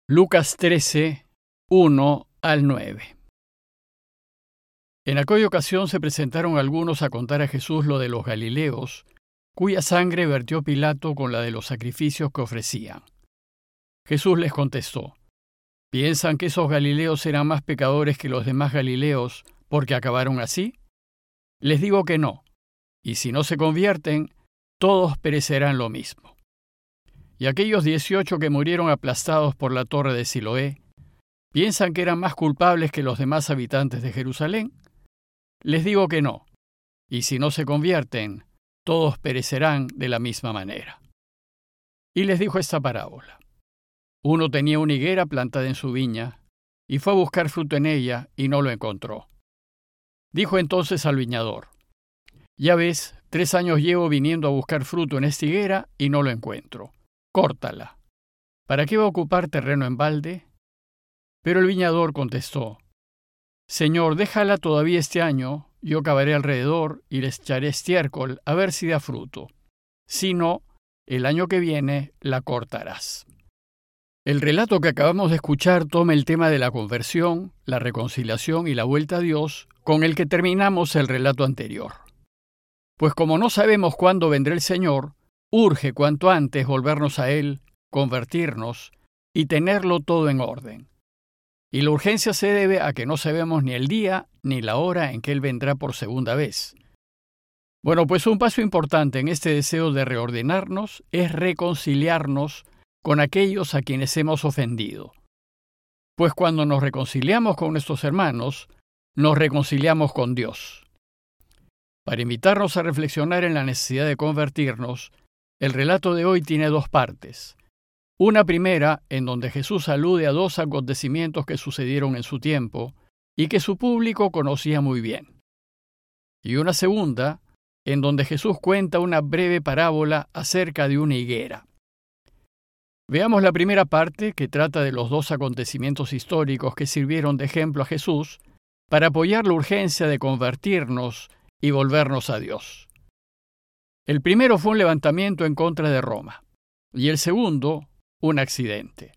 Lucas 13, 1 al 9. En aquella ocasión se presentaron algunos a contar a Jesús lo de los Galileos, cuya sangre vertió Pilato con la de los sacrificios que ofrecían. Jesús les contestó: ¿Piensan que esos Galileos eran más pecadores que los demás Galileos porque acabaron así? Les digo que no, y si no se convierten, todos perecerán lo mismo. Y aquellos 18 que murieron aplastados por la torre de Siloé, ¿piensan que eran más culpables que los demás habitantes de Jerusalén? Les digo que no, y si no se convierten, todos perecerán de la misma manera. Y les dijo esta parábola. Uno tenía una higuera plantada en su viña, y fue a buscar fruto en ella, y no lo encontró. Dijo entonces al viñador: Ya ves, 3 años llevo viniendo a buscar fruto en esta higuera, y no lo encuentro. Córtala. ¿Para qué va a ocupar terreno en balde? Pero el viñador contestó: Señor, déjala todavía este año, yo cavaré alrededor y le echaré estiércol a ver si da fruto. Si no, el año que viene la cortarás. El relato que acabamos de escuchar toma el tema de la conversión, la reconciliación y la vuelta a Dios, con el que terminamos el relato anterior. Pues como no sabemos cuándo vendrá el Señor, urge cuanto antes volvernos a Él, convertirnos y tenerlo todo en orden. Y la urgencia se debe a que no sabemos ni el día ni la hora en que Él vendrá por segunda vez. Bueno, pues un paso importante en este deseo de reordenarnos es reconciliarnos con aquellos a quienes hemos ofendido. Pues cuando nos reconciliamos con nuestros hermanos, nos reconciliamos con Dios. Para invitarnos a reflexionar en la necesidad de convertirnos, el relato de hoy tiene 2 partes. Una primera, en donde Jesús alude a 2 acontecimientos que sucedieron en su tiempo y que su público conocía muy bien. Y una segunda, en donde Jesús cuenta una breve parábola acerca de una higuera. Veamos la primera parte, que trata de los 2 acontecimientos históricos que sirvieron de ejemplo a Jesús para apoyar la urgencia de convertirnos y volvernos a Dios. El primero fue un levantamiento en contra de Roma, y el segundo, un accidente.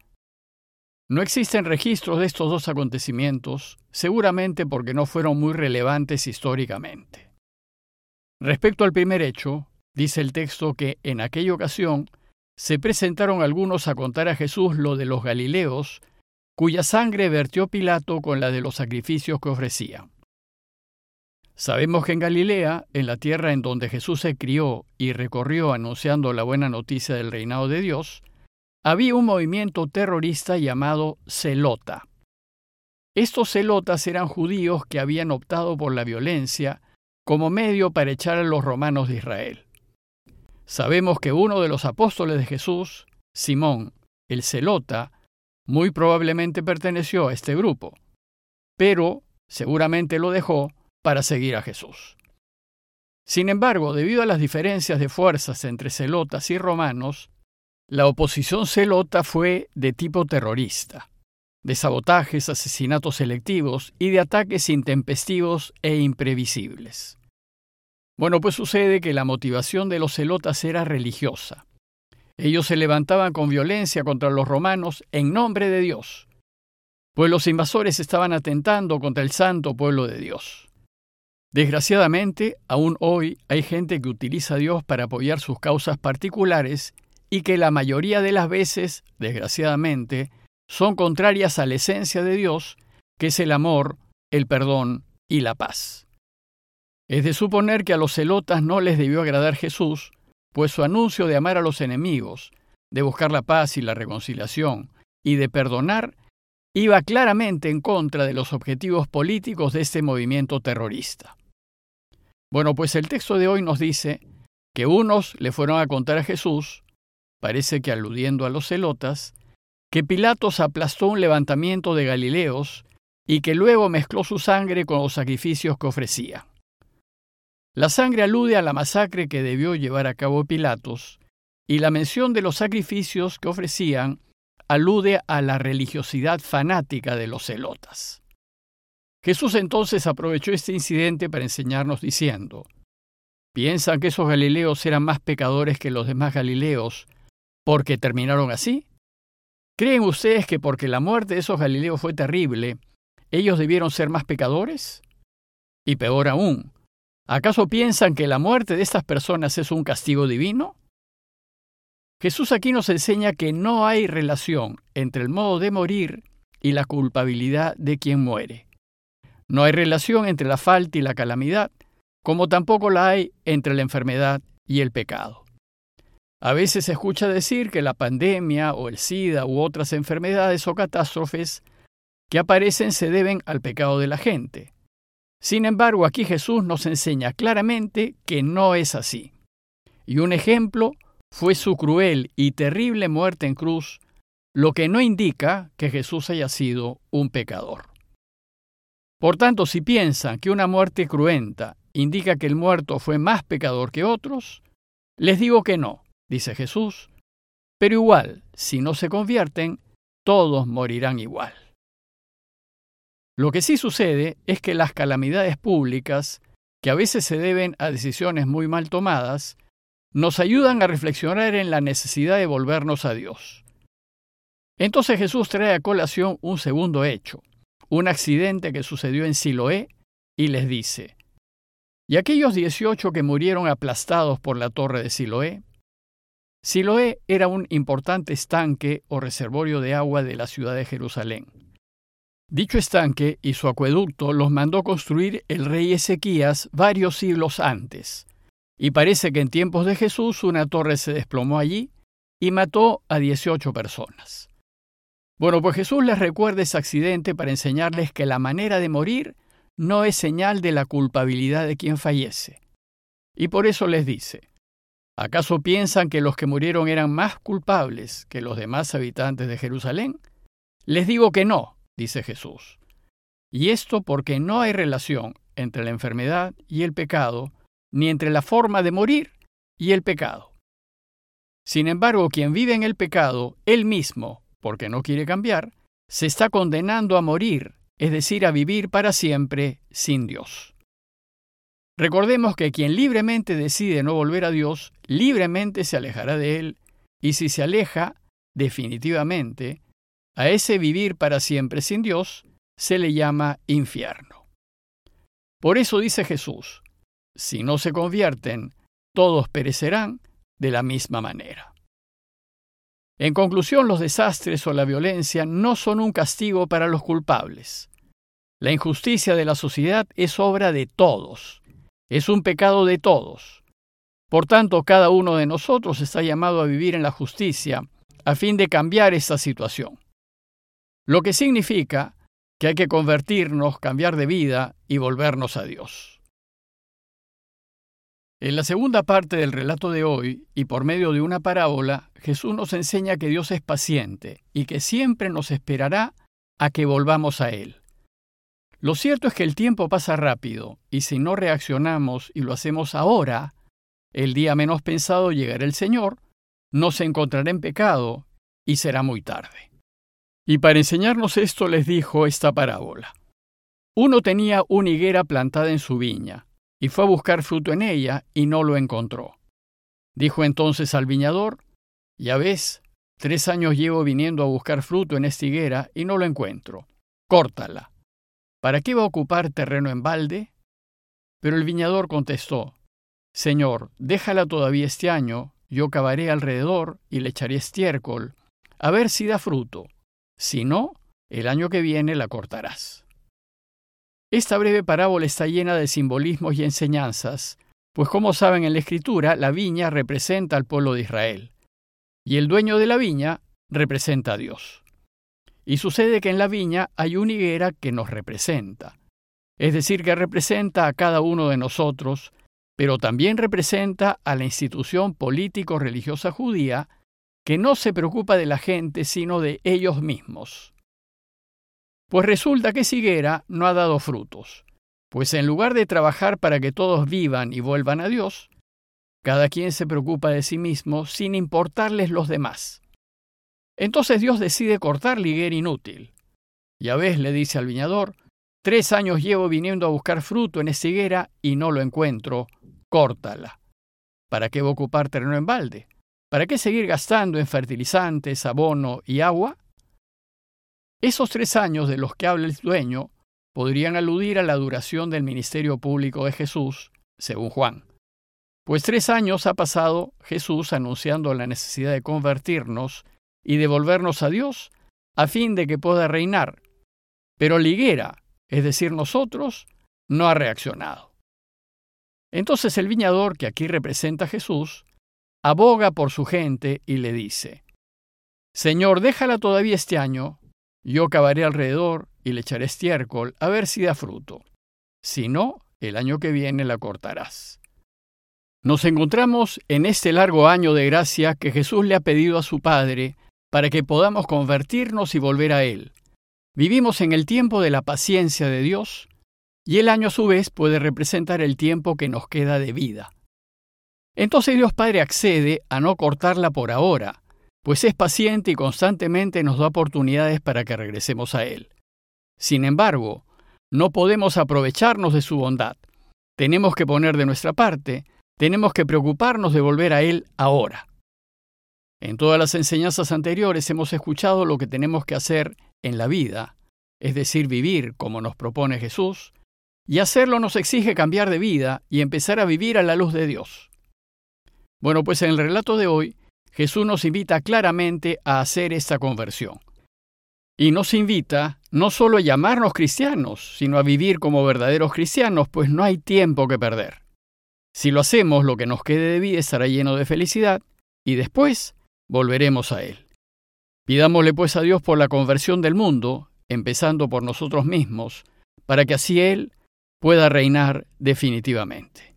No existen registros de estos 2 acontecimientos, seguramente porque no fueron muy relevantes históricamente. Respecto al primer hecho, dice el texto que en aquella ocasión se presentaron algunos a contar a Jesús lo de los Galileos, cuya sangre vertió Pilato con la de los sacrificios que ofrecían. Sabemos que en Galilea, en la tierra en donde Jesús se crió y recorrió anunciando la buena noticia del reinado de Dios, había un movimiento terrorista llamado Zelota. Estos celotas eran judíos que habían optado por la violencia como medio para echar a los romanos de Israel. Sabemos que uno de los apóstoles de Jesús, Simón, el Zelota, muy probablemente perteneció a este grupo, pero seguramente lo dejó para seguir a Jesús. Sin embargo, debido a las diferencias de fuerzas entre celotas y romanos, la oposición zelota fue de tipo terrorista, de sabotajes, asesinatos selectivos y de ataques intempestivos e imprevisibles. Bueno, pues sucede que la motivación de los celotas era religiosa. Ellos se levantaban con violencia contra los romanos en nombre de Dios, pues los invasores estaban atentando contra el santo pueblo de Dios. Desgraciadamente, aún hoy hay gente que utiliza a Dios para apoyar sus causas particulares y que la mayoría de las veces, desgraciadamente, son contrarias a la esencia de Dios, que es el amor, el perdón y la paz. Es de suponer que a los celotas no les debió agradar Jesús, pues su anuncio de amar a los enemigos, de buscar la paz y la reconciliación y de perdonar, iba claramente en contra de los objetivos políticos de este movimiento terrorista. Bueno, pues el texto de hoy nos dice que unos le fueron a contar a Jesús, parece que aludiendo a los celotas, que Pilatos aplastó un levantamiento de Galileos y que luego mezcló su sangre con los sacrificios que ofrecía. La sangre alude a la masacre que debió llevar a cabo Pilatos, y la mención de los sacrificios que ofrecían alude a la religiosidad fanática de los celotas. Jesús entonces aprovechó este incidente para enseñarnos diciendo: ¿Piensan que esos Galileos eran más pecadores que los demás Galileos porque terminaron así? ¿Creen ustedes que porque la muerte de esos galileos fue terrible, ellos debieron ser más pecadores? Y peor aún, ¿acaso piensan que la muerte de estas personas es un castigo divino? Jesús aquí nos enseña que no hay relación entre el modo de morir y la culpabilidad de quien muere. No hay relación entre la falta y la calamidad, como tampoco la hay entre la enfermedad y el pecado. A veces se escucha decir que la pandemia o el SIDA u otras enfermedades o catástrofes que aparecen se deben al pecado de la gente. Sin embargo, aquí Jesús nos enseña claramente que no es así. Y un ejemplo fue su cruel y terrible muerte en cruz, lo que no indica que Jesús haya sido un pecador. Por tanto, si piensan que una muerte cruenta indica que el muerto fue más pecador que otros, les digo que no, dice Jesús, pero igual, si no se convierten, todos morirán igual. Lo que sí sucede es que las calamidades públicas, que a veces se deben a decisiones muy mal tomadas, nos ayudan a reflexionar en la necesidad de volvernos a Dios. Entonces Jesús trae a colación un segundo hecho, un accidente que sucedió en Siloé, y les dice: ¿y aquellos 18 que murieron aplastados por la torre de Siloé? Siloé era un importante estanque o reservorio de agua de la ciudad de Jerusalén. Dicho estanque y su acueducto los mandó construir el rey Ezequías varios siglos antes, y parece que en tiempos de Jesús una torre se desplomó allí y mató a 18 personas. Bueno, pues Jesús les recuerda ese accidente para enseñarles que la manera de morir no es señal de la culpabilidad de quien fallece. Y por eso les dice: ¿acaso piensan que los que murieron eran más culpables que los demás habitantes de Jerusalén? Les digo que no, dice Jesús. Y esto porque no hay relación entre la enfermedad y el pecado, ni entre la forma de morir y el pecado. Sin embargo, quien vive en el pecado, él mismo, porque no quiere cambiar, se está condenando a morir, es decir, a vivir para siempre sin Dios. Recordemos que quien libremente decide no volver a Dios, libremente se alejará de Él, y si se aleja, definitivamente, a ese vivir para siempre sin Dios, se le llama infierno. Por eso dice Jesús: si no se convierten, todos perecerán de la misma manera. En conclusión, los desastres o la violencia no son un castigo para los culpables. La injusticia de la sociedad es obra de todos. Es un pecado de todos. Por tanto, cada uno de nosotros está llamado a vivir en la justicia a fin de cambiar esta situación. Lo que significa que hay que convertirnos, cambiar de vida y volvernos a Dios. En la segunda parte del relato de hoy, y por medio de una parábola, Jesús nos enseña que Dios es paciente y que siempre nos esperará a que volvamos a Él. Lo cierto es que el tiempo pasa rápido, y si no reaccionamos y lo hacemos ahora, el día menos pensado llegará el Señor, nos encontrará en pecado y será muy tarde. Y para enseñarnos esto les dijo esta parábola. Uno tenía una higuera plantada en su viña, y fue a buscar fruto en ella y no lo encontró. Dijo entonces al viñador: ya ves, 3 años llevo viniendo a buscar fruto en esta higuera y no lo encuentro. Córtala. ¿Para qué va a ocupar terreno en balde? Pero el viñador contestó: Señor, déjala todavía este año, yo cavaré alrededor y le echaré estiércol, a ver si da fruto. Si no, el año que viene la cortarás. Esta breve parábola está llena de simbolismos y enseñanzas, pues como saben en la Escritura, la viña representa al pueblo de Israel, y el dueño de la viña representa a Dios. Y sucede que en la viña hay una higuera que nos representa, es decir, que representa a cada uno de nosotros, pero también representa a la institución político-religiosa judía, que no se preocupa de la gente, sino de ellos mismos. Pues resulta que esa higuera no ha dado frutos, pues en lugar de trabajar para que todos vivan y vuelvan a Dios, cada quien se preocupa de sí mismo sin importarles los demás. Entonces Dios decide cortar la higuera inútil. Ya ves, le dice al viñador, 3 años llevo viniendo a buscar fruto en esta higuera y no lo encuentro, córtala. ¿Para qué va a ocupar terreno en balde? ¿Para qué seguir gastando en fertilizantes, abono y agua? Esos 3 años de los que habla el dueño podrían aludir a la duración del ministerio público de Jesús, según Juan. Pues 3 años ha pasado Jesús anunciando la necesidad de convertirnos y devolvernos a Dios a fin de que pueda reinar. Pero la higuera, es decir, nosotros, no ha reaccionado. Entonces el viñador, que aquí representa a Jesús, aboga por su gente y le dice: Señor, déjala todavía este año, yo cavaré alrededor y le echaré estiércol a ver si da fruto. Si no, el año que viene la cortarás. Nos encontramos en este largo año de gracia que Jesús le ha pedido a su Padre para que podamos convertirnos y volver a Él. Vivimos en el tiempo de la paciencia de Dios, y el año a su vez puede representar el tiempo que nos queda de vida. Entonces Dios Padre accede a no cortarla por ahora, pues es paciente y constantemente nos da oportunidades para que regresemos a Él. Sin embargo, no podemos aprovecharnos de su bondad. Tenemos que poner de nuestra parte, tenemos que preocuparnos de volver a Él ahora. En todas las enseñanzas anteriores hemos escuchado lo que tenemos que hacer en la vida, es decir, vivir como nos propone Jesús, y hacerlo nos exige cambiar de vida y empezar a vivir a la luz de Dios. Bueno, pues en el relato de hoy, Jesús nos invita claramente a hacer esta conversión. Y nos invita no solo a llamarnos cristianos, sino a vivir como verdaderos cristianos, pues no hay tiempo que perder. Si lo hacemos, lo que nos quede de vida estará lleno de felicidad y después volveremos a Él. Pidámosle pues a Dios por la conversión del mundo, empezando por nosotros mismos, para que así Él pueda reinar definitivamente.